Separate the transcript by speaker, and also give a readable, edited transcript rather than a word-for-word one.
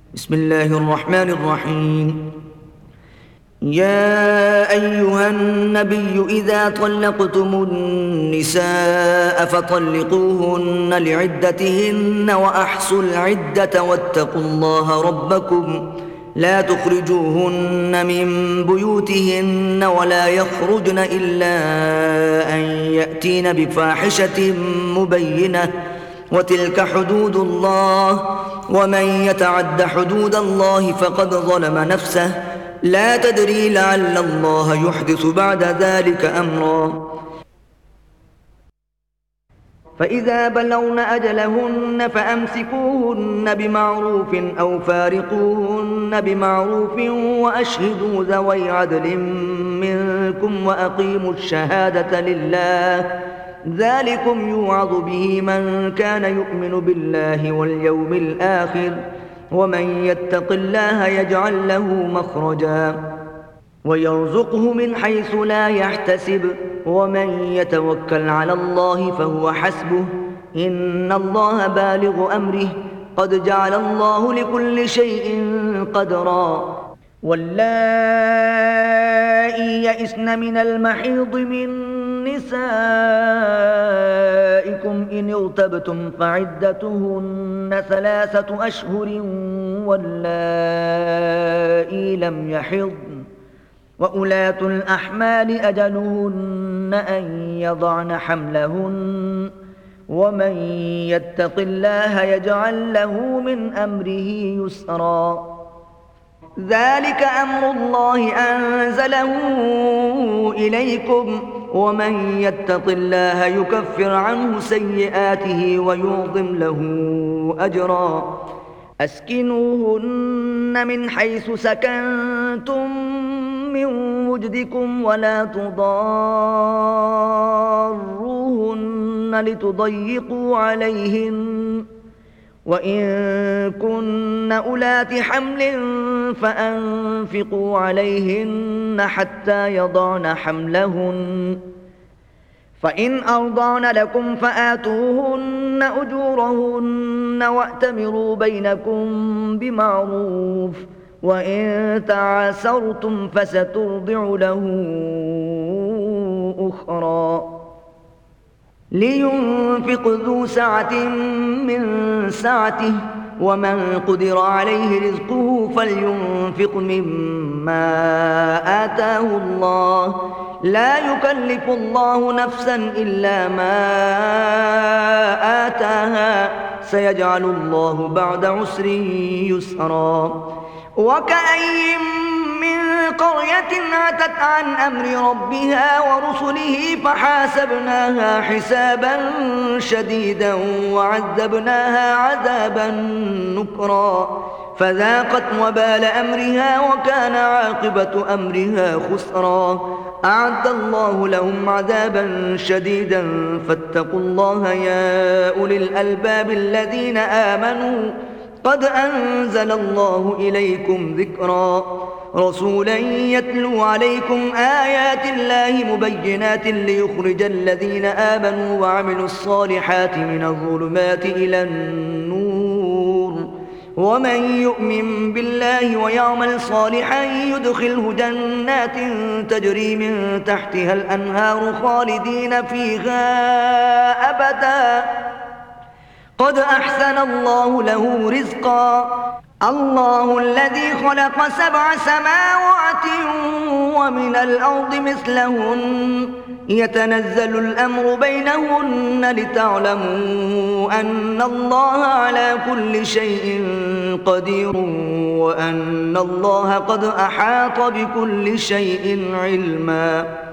Speaker 1: بسم الله الرحمن الرحيم. يا أيها النبي إذا طلقتم النساء فطلقوهن لعدتهن وأحصوا العدة واتقوا الله ربكم لا تخرجوهن من بيوتهن ولا يخرجن إلا أن يأتين بفاحشة مبينة وتلك حدود الله ومن يتعد حدود الله فقد ظلم نفسه لا تدري لعل الله يحدث بعد ذلك أمرا. فإذا بلغن أجلهن فأمسكوهن بمعروف أو فارقوهن بمعروف وأشهدوا ذوي عدل منكم وأقيموا الشهادة لله ذلكم يوعظ به من كان يؤمن بالله واليوم الآخر ومن يتق الله يجعل له مخرجا ويرزقه من حيث لا يحتسب ومن يتوكل على الله فهو حسبه إن الله بالغ أمره قد جعل الله لكل شيء قدرا. واللائي يئسن من المحيض من نسائكم إن ارتبتم فعدتهن 3 أشهر واللائي لم يحضن وأولاة الأحمال أجلهن أن يضعن حملهن ومن يتق الله يجعل له من أمره يسرا. ذلك أمر الله أنزله إليكم ومن يتق الله يكفر عنه سيئاته ويعظم له أجرا. أسكنوهن من حيث سكنتم من وجدكم ولا تضاروهن لتضيقوا عليهن وإن كن أولات حمل فأنفقوا عليهن حتى يضعن حملهن فإن أرضعن لكم فآتوهن أجورهن وأتمروا بينكم بمعروف وإن تعاسرتم فسترضع له أخرى. لينفق ذو سعة من سعته ومن قدر عليه رزقه فلينفق مما آتاه الله لا يكلف الله نفسا إلا ما آتاها سيجعل الله بعد عسر يسرا. وكأي من قرية عتت عن أمر ربها ورسله فحاسبناها حسابا شديدا وعذبناها عذابا نكرا فذاقت وبال أمرها وكان عاقبة أمرها خسرا. أعد الله لهم عذابا شديدا فاتقوا الله يا أولي الألباب الذين آمنوا قد أنزل الله إليكم ذكرا. رسولا يتلو عليكم آيات الله مبينات ليخرج الذين آمنوا وعملوا الصالحات من الظلمات إلى النور ومن يؤمن بالله ويعمل صالحا يدخله جنات تجري من تحتها الأنهار خالدين فيها أبدا قد أحسن الله له رزقا. الله الذي خلق 7 سماوات ومن الأرض مثلهن يتنزل الأمر بينهن لتعلموا أن الله على كل شيء قدير وأن الله قد أحاط بكل شيء علما.